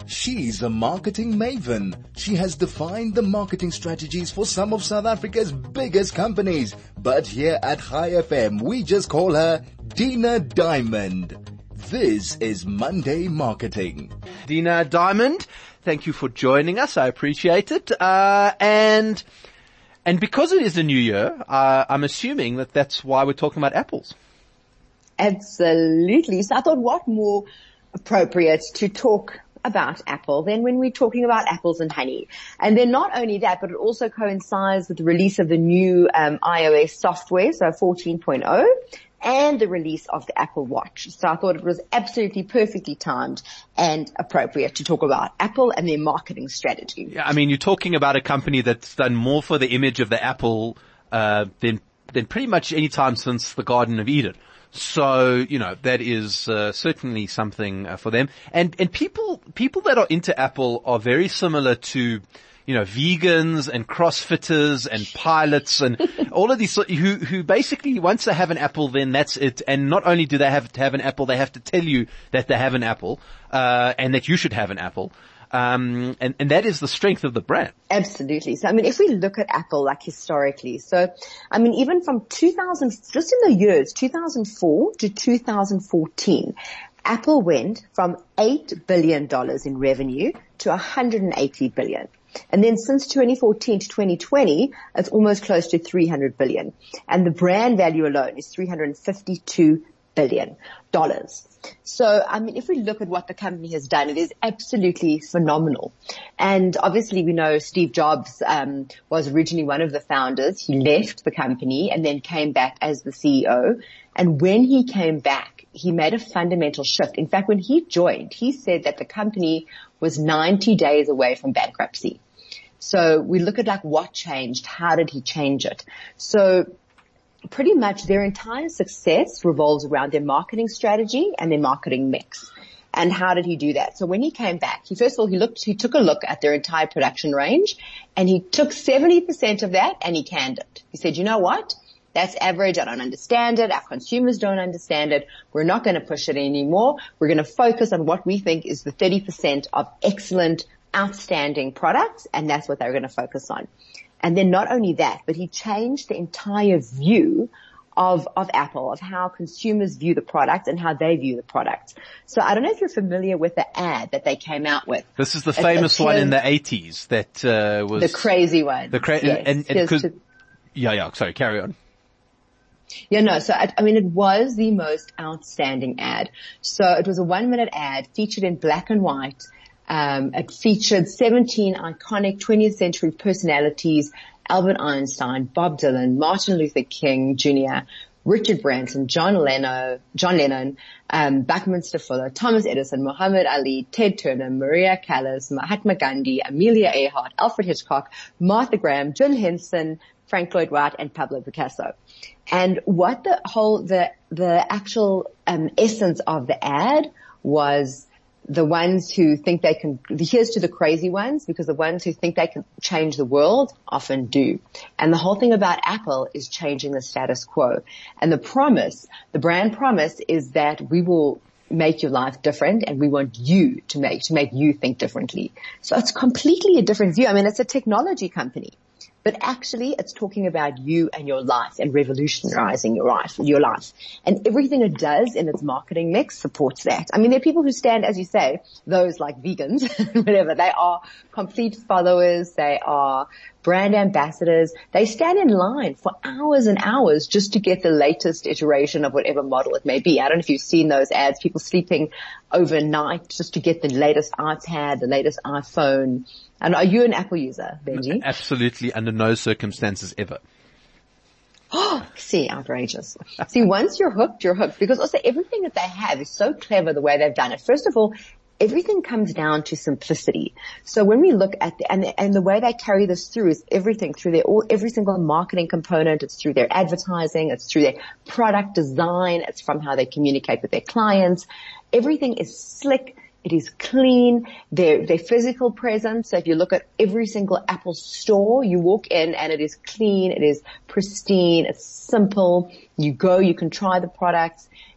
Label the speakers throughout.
Speaker 1: She's a marketing maven. She has defined the marketing strategies for some of South Africa's biggest companies. But here at High FM, we just call her Dina Diamond. This is Monday Marketing.
Speaker 2: Dina Diamond, thank you for joining us. I appreciate it. And because it is a new year, I'm assuming that that's why we're talking about apples.
Speaker 3: Absolutely. So I thought what more appropriate to talk about Apple than when we're talking about apples and honey. And then not only that, but it also coincides with the release of the new iOS software, so 14.0, and the release of the Apple Watch. So I thought it was absolutely perfectly timed and appropriate to talk about Apple and their marketing strategy.
Speaker 2: Yeah, I mean, you're talking about a company that's done more for the image of the Apple than pretty much any time since the Garden of Eden. So, that is certainly something for them. And people that are into Apple are very similar to, vegans and CrossFitters and pilots and all of these who basically once they have an Apple, then that's it. And not only do they have to have an Apple, they have to tell you that they have an Apple, and that you should have an Apple. And that is the strength of the brand.
Speaker 3: Absolutely. So, if we look at Apple, historically, even from 2000, just in the years 2004 to 2014, Apple went from $8 billion in revenue to $180 billion. And then since 2014 to 2020, it's almost close to $300 billion. And the brand value alone is $352 billion. So, if we look at what the company has done, it is absolutely phenomenal. And obviously we know Steve Jobs, was originally one of the founders. He left the company and then came back as the CEO. And when he came back, he made a fundamental shift. In fact, when he joined, he said that the company was 90 days away from bankruptcy. So we look at what changed, how did he change it? So pretty much their entire success revolves around their marketing strategy and their marketing mix. And how did he do that? So when he came back, he took a look at their entire production range and he took 70% of that and he canned it. He said, you know what? That's average. I don't understand it. Our consumers don't understand it. We're not going to push it anymore. We're going to focus on what we think is the 30% of excellent, outstanding products. And that's what they're going to focus on. And then not only that, but he changed the entire view of Apple, of how consumers view the product and how they view the product. So I don't know if you're familiar with the ad that they came out with.
Speaker 2: This is the famous one in the 80s that was
Speaker 3: the crazy one.
Speaker 2: Yes. Sorry, carry on.
Speaker 3: Yeah, no, so it was the most outstanding ad. So it was a 1-minute ad featured in black and white. It featured 17 iconic 20th century personalities: Albert Einstein, Bob Dylan, Martin Luther King Jr., Richard Branson, John Lennon, Buckminster Fuller, Thomas Edison, Muhammad Ali, Ted Turner, Maria Callas, Mahatma Gandhi, Amelia Earhart, Alfred Hitchcock, Martha Graham, Jim Henson, Frank Lloyd Wright, and Pablo Picasso. And what the actual essence of the ad was: the ones who think they can, here's to the crazy ones, because the ones who think they can change the world often do. And the whole thing about Apple is changing the status quo. And the brand promise is that we will make your life different and we want you to make you think differently. So it's completely a different view. It's a technology company. But actually, it's talking about you and your life and revolutionizing your life. And everything it does in its marketing mix supports that. There are people who stand, as you say, those like vegans, whatever. They are complete followers. They are brand ambassadors. They stand in line for hours and hours just to get the latest iteration of whatever model it may be. I don't know if you've seen those ads, people sleeping overnight just to get the latest iPad, the latest iPhone. And are you an Apple user, Benji?
Speaker 2: Absolutely, under no circumstances ever.
Speaker 3: Oh, see, outrageous. See, once you're hooked, because also everything that they have is so clever the way they've done it. First of all, everything comes down to simplicity. So when we look at and the way they carry this through is everything through every single marketing component. It's through their advertising. It's through their product design. It's from how they communicate with their clients. Everything is slick. It is clean. Their physical presence. So if you look at every single Apple store, you walk in and it is clean. It is pristine. It's simple. You go, you can try the products.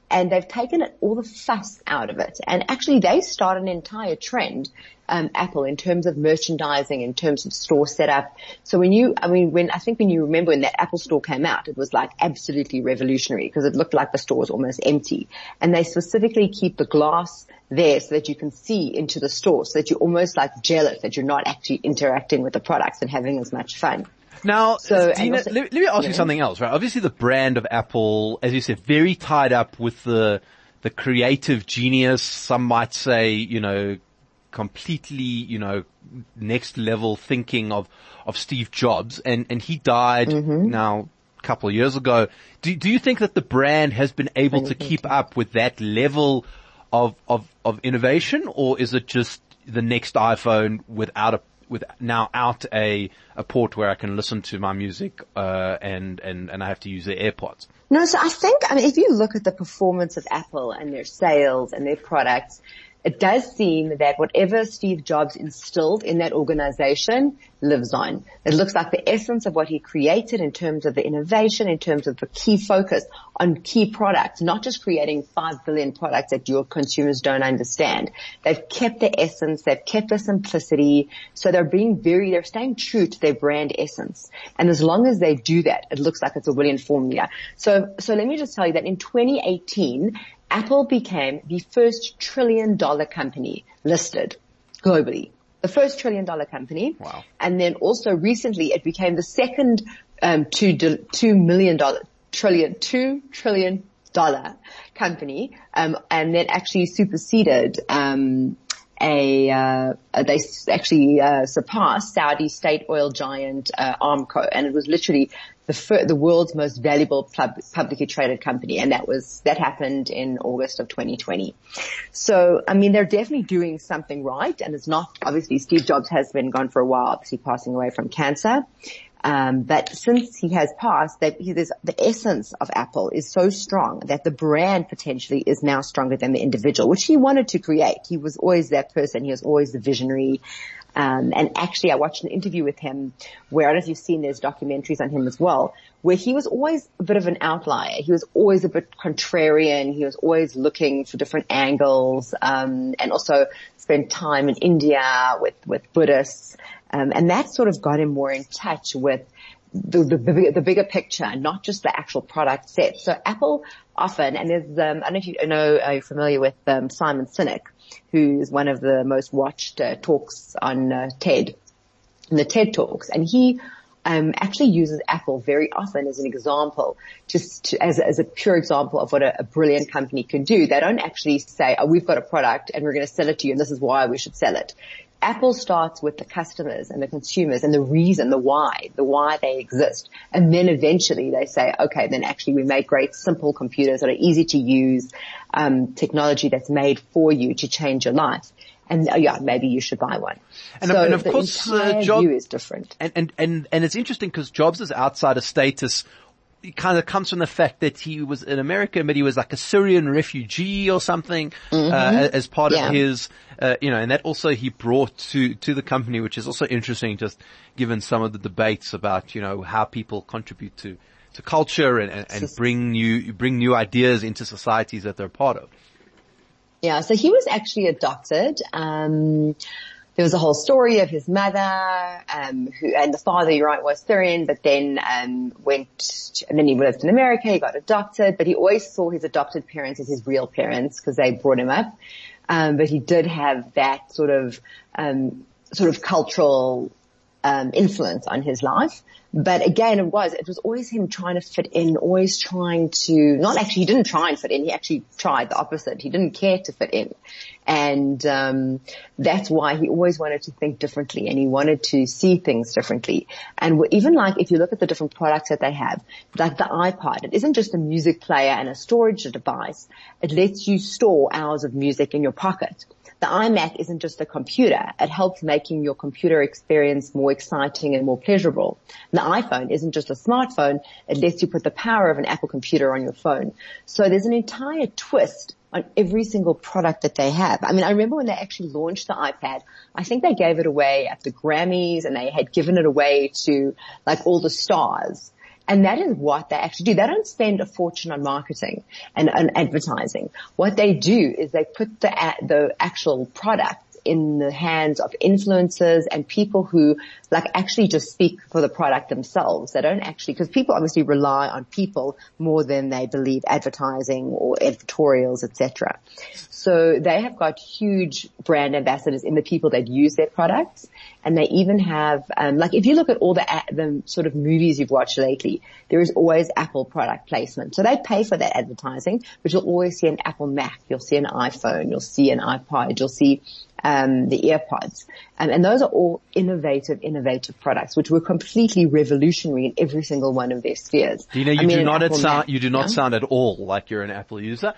Speaker 3: and they've taken all the fuss out of it. And actually they started an entire trend, Apple, in terms of merchandising, in terms of store setup. So when you remember when that Apple store came out, it was like absolutely revolutionary because it looked like the store was almost empty. And they specifically keep the glass there so that you can see into the store, so that you're almost like jealous that you're not actually interacting with the products and having as much fun.
Speaker 2: Now,
Speaker 3: So,
Speaker 2: Dina, let me ask you something else, right? Obviously the brand of Apple, as you said, very tied up with the creative genius. Some might say, completely, next level thinking of Steve Jobs, and he died now a couple of years ago. Do you think that the brand has been able to keep up with that level of innovation, or is it just the next iPhone without a port where I can listen to my music, and I have to use the AirPods?
Speaker 3: No, so if you look at the performance of Apple and their sales and their products, it does seem that whatever Steve Jobs instilled in that organization lives on. It looks like the essence of what he created in terms of the innovation, in terms of the key focus on key products, not just creating 5 billion products that your consumers don't understand. They've kept the essence, they've kept the simplicity, so they're staying true to their brand essence. And as long as they do that, it looks like it's a winning formula. So let me just tell you that in 2018, Apple became the first $1 trillion company listed globally. The first $1 trillion company.
Speaker 2: Then
Speaker 3: And then also recently it became the second $2 trillion company, and then actually superseded they actually surpassed Saudi state oil giant Aramco, and it was literally the world's most valuable publicly traded company, and that happened in August of 2020. So, they're definitely doing something right, and it's not, obviously Steve Jobs has been gone for a while, obviously passing away from cancer. But since he has passed, the essence of Apple is so strong that the brand potentially is now stronger than the individual, which he wanted to create. He was always that person. He was always the visionary. And actually I watched an interview with him where, I don't know if you've seen, there's documentaries on him as well, where he was always a bit of an outlier. He was always a bit contrarian. He was always looking for different angles, and also spent time in India with Buddhists. And that sort of got him more in touch with the bigger picture, not just the actual product set. So Apple often, and there's, I don't know if are you familiar with Simon Sinek, who's one of the most watched talks on TED, in the TED Talks, and he actually uses Apple very often as an example, as a pure example of what a brilliant company can do. They don't actually say, oh, we've got a product and we're going to sell it to you and this is why we should sell it. Apple starts with the customers and the consumers and the reason, the why they exist. And then eventually they say, okay, then actually we make great simple computers that are easy to use, technology that's made for you to change your life. And maybe you should buy one.
Speaker 2: And of course,
Speaker 3: Jobs' view is different.
Speaker 2: And it's interesting because Jobs' outsider status, it kind of comes from the fact that he was in America, but he was like a Syrian refugee or something, as part of his, and that also he brought to the company, which is also interesting, just given some of the debates about, how people contribute to culture and bring new ideas into societies that they're part of.
Speaker 3: Yeah, so he was actually adopted. There was a whole story of his mother, and the father, you're right, was Syrian, but then, and then he lived in America, he got adopted, but he always saw his adopted parents as his real parents because they brought him up. But he did have that sort of cultural, influence on his life. But again, it was always him trying to fit in, always trying to, he didn't try and fit in, he actually tried the opposite. He didn't care to fit in. And, that's why he always wanted to think differently and he wanted to see things differently. And even if you look at the different products that they have, like the iPod, it isn't just a music player and a storage device. It lets you store hours of music in your pocket. The iMac isn't just a computer. It helps making your computer experience more exciting and more pleasurable. The iPhone isn't just a smartphone. It lets you put the power of an Apple computer on your phone. So there's an entire twist on every single product that they have. I remember when they actually launched the iPad, I think they gave it away at the Grammys and they had given it away to all the stars. And that is what they actually do. They don't spend a fortune on marketing and advertising. What they do is they put the actual product in the hands of influencers and people who actually just speak for the product themselves. They don't actually, because people obviously rely on people more than they believe advertising or editorials, etc. So they have got huge brand ambassadors in the people that use their products. And they even have, if you look at all the sort of movies you've watched lately, there is always Apple product placement. So they pay for that advertising, but you'll always see an Apple Mac, you'll see an iPhone, you'll see an iPod, you'll see the AirPods. And those are all innovative products, which were completely revolutionary in every single one of their spheres.
Speaker 2: Dina, you do not sound at all like you're an Apple user.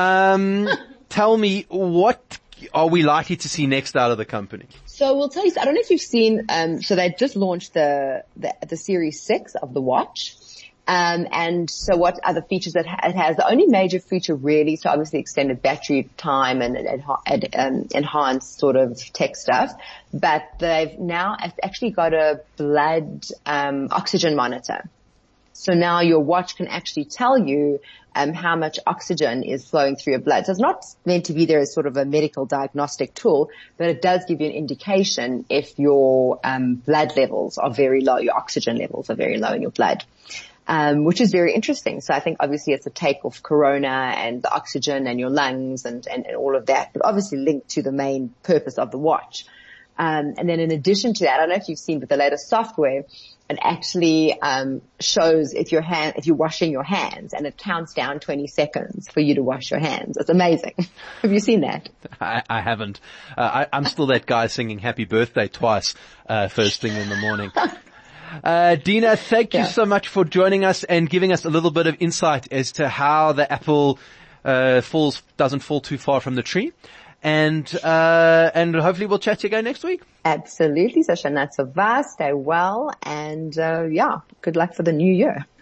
Speaker 2: Tell me, what are we likely to see next out of the company?
Speaker 3: So we'll tell you, I don't know if you've seen, so they just launched the Series 6 of the watch. And so what other features it has? The only major feature really, so obviously extended battery time and enhanced sort of tech stuff, but they've now actually got a blood, oxygen monitor. So now your watch can actually tell you, how much oxygen is flowing through your blood. So it's not meant to be there as sort of a medical diagnostic tool, but it does give you an indication if your, blood levels are very low, your oxygen levels are very low in your blood. Which is very interesting. So I think obviously it's a take off corona and the oxygen and your lungs and all of that, but obviously linked to the main purpose of the watch. And then in addition to that, I don't know if you've seen, but the latest software, it actually, shows if you're washing your hands, and it counts down 20 seconds for you to wash your hands. It's amazing. Have you seen that?
Speaker 2: I haven't. I'm still that guy singing happy birthday twice, first thing in the morning. Dina, thank you so much for joining us and giving us a little bit of insight as to how the apple doesn't fall too far from the tree. And hopefully we'll chat to you again next week.
Speaker 3: Absolutely. So Shana Tsava, stay well, and good luck for the new year.